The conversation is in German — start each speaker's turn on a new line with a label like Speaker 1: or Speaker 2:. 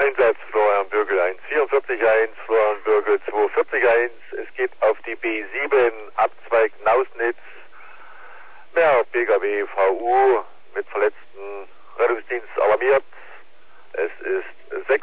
Speaker 1: Einsatz Florian Bürgel 144.1, Florian Bürgel 240.1. Es geht auf die B7, Abzweig Nausnitz. Mehr PKW VU mit verletzten Rettungsdienst alarmiert. Es ist 6